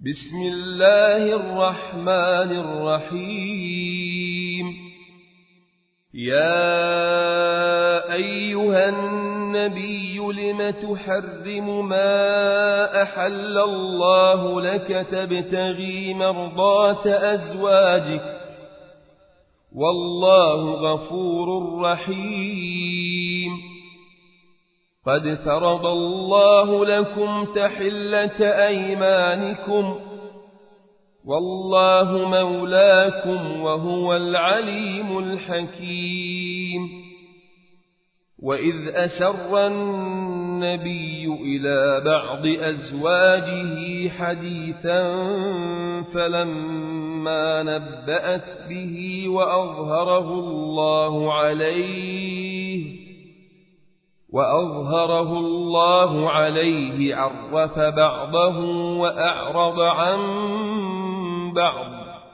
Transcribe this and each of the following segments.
بسم الله الرحمن الرحيم. يا أيها النبي لم تحرم ما أحل الله لك تبتغي مرضات أزواجك والله غفور رحيم. قد فرض الله لكم تحلة أيمانكم والله مولاكم وهو العليم الحكيم. وإذ أسر النبي إلى بعض أزواجه حديثا فلما نبأت به وأظهره الله عليه عرف بعضه وأعرض عن بعض.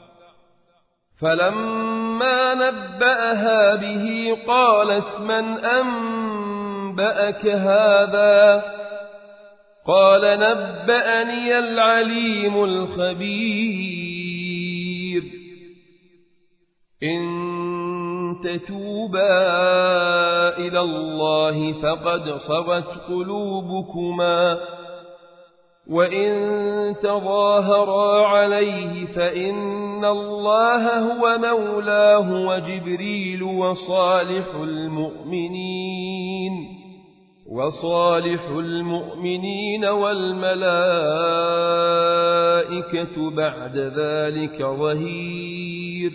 فلما نبأها به قالت من أنبأك هذا؟ قال نبأني العليم الخبير. إن تتوبا إلى الله فقد صغت قلوبكما وإن تظاهرا عليه فإن الله هو مولاه وجبريل وصالح المؤمنين والملائكة بعد ذلك ظهير.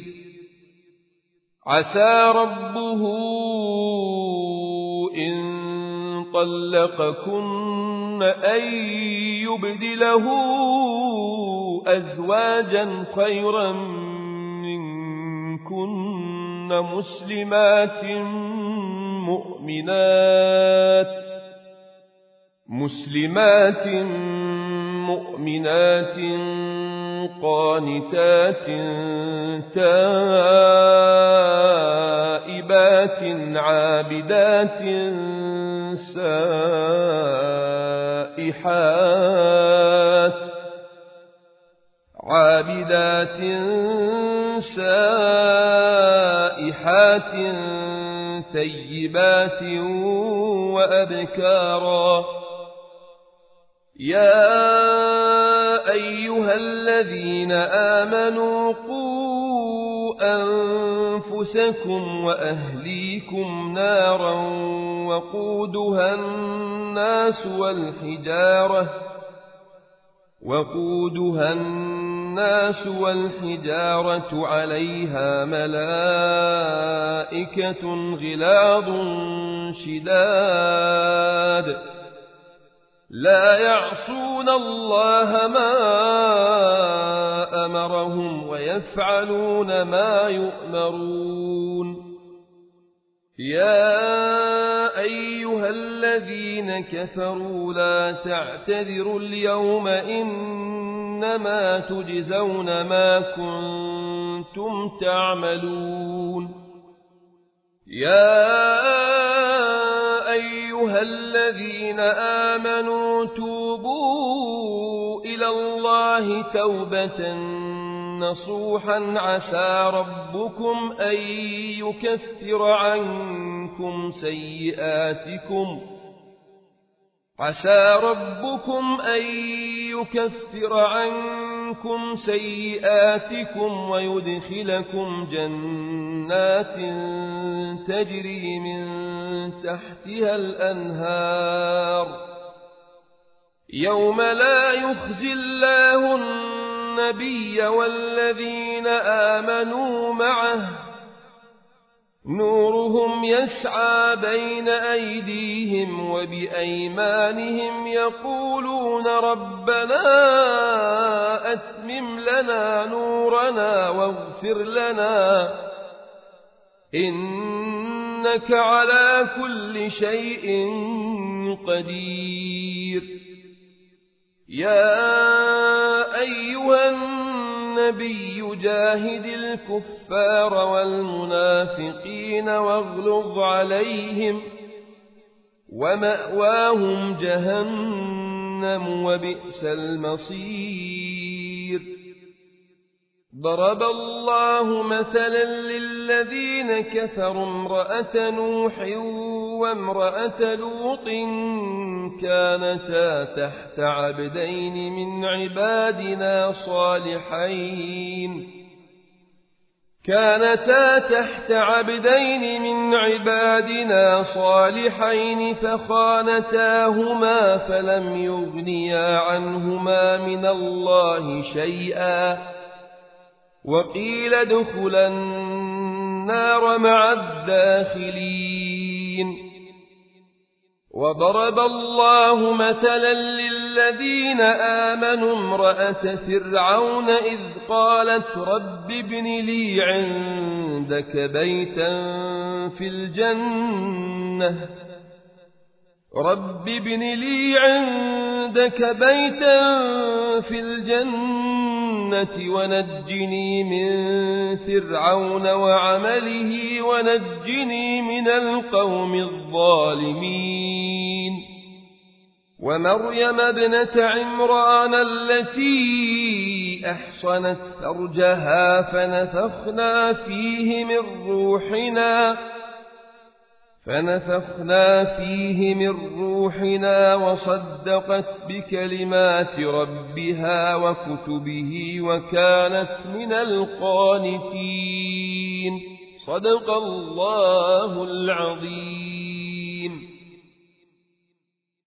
عسى ربه إن طلقكن أن يبدله أزواجا خيرا منكن مسلمات مؤمنات قانتات تائبات عابدات سائحات ثيبات وأبكارا. يا أيها الذين آمنوا قوا أنفسكم وأهليكم نارا وقودها الناس والحجارة عليها ملائكة غلاظ شداد لا يعصون الله ما أمرهم ويفعلون ما يؤمرون. يا أيها الذين كفروا لا تعتذروا اليوم إنما تجزون ما كنتم تعملون. يا أيها الذين آمنوا توبوا إلى الله توبة نصوحا عسى ربكم أن يكفر عنكم سيئاتكم ويدخلكم جنات تجري من تحتها الأنهار يوم لا يخزي الله النبي والذين آمنوا معه نورهم يسعى بين أيديهم وبأيمانهم يقولون ربنا أتمم لنا نورنا واغفر لنا إنك على كل شيء قدير. يا أيها النبي جاهد الكفار والمنافقين واغلظ عليهم ومأواهم جهنم وبئس المصير. ضرب الله مثلا للذين كفروا امرأة نوح وامرأة لوط كانتا تحت عبدين من عبادنا صالحين فخانتاهما فلم يغنيا عنهما من الله شيئا وقيل ادخلا النار مع الداخلين. وضرب الله مثلا للذين آمنوا امرأة فرعون إذ قالت رب ابن لي عندك بيتا في الجنة ونجني من فرعون وعمله ونجني من القوم الظالمين. ومريم ابنة عمران التي أحصنت فرجها فنفخنا فيه من روحنا وصدقت بكلمات ربها وكتبه وكانت من القانتين. صدق الله العظيم.